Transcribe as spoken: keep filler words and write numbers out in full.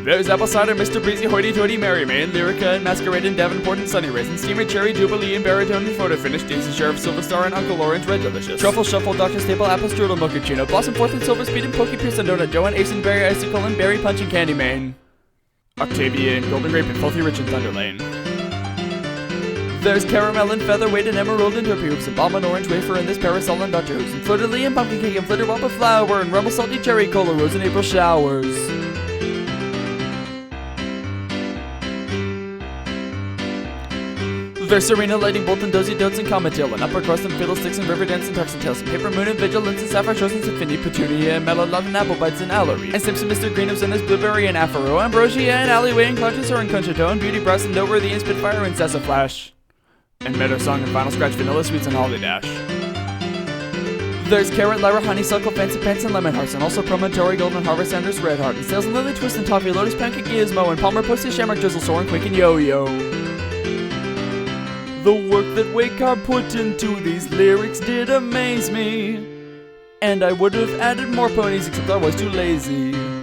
There's apple cider, Mister Breezy, hoity-toity, Mary Main, Lyrica, and Masquerade, and Davenport, and Sunny Raisin, Steamer, Cherry, Jubilee, and Baritone, and Photo Finish, Daisy, Sheriff, Silver Star, and Uncle Orange, Red Delicious. Truffle, Shuffle, Doctor Staple, Apple Strudel, Mochaccino, Blossom, Fourth, and Silver Speed, and Pokey, Pierce, and Donut, Joe, and Ace, and Berry, Icicle, and Berry Punch, and Candy Mane. Octavia, and Golden Grape, and Filthy Rich, and Thunder Lane. There's caramel and featherweight and emerald and turkey hoops and bomb and orange wafer and this parasol and Doctor Hoops and fleur de lis and pumpkin cake and flitter wop of flour and rumble salty cherry cola rose and April showers. There's Serena, Lightning Bolt, and Dozy Dotes, and Comet Tail, and Upper Crust, and Fiddlesticks, and River Dance, and Tucks and Tails, and Paper Moon, and Vigilance, and Sapphire Shows, and Symphony, Petunia, and Melolot, and Apple Bites, and Allery, and Simpson, Mister Greenups, and his Blueberry, and Afro, Ambrosia, and Alleyway, and Conscious, and Concerto, and Beauty Brass, and Noteworthy, and Spitfire, and Sassaflash, and Meadow Song, and Final Scratch, Vanilla Sweets, and Holiday Dash. There's Carrot, Lyra, Honeysuckle, Fancy Pants, and Lemon Hearts, and also Promontory, Golden Harvest, Sanders, Red Heart, and Sales, and Lily Twist, and Toffee, Lotus, Pancake, Gizmo, and Palmer, Pussy, Shamrock, Drizzle, Soren, Quick, and Yo-Yo. The work that Wake-Car put into these lyrics did amaze me, and I would have added more ponies except I was too lazy.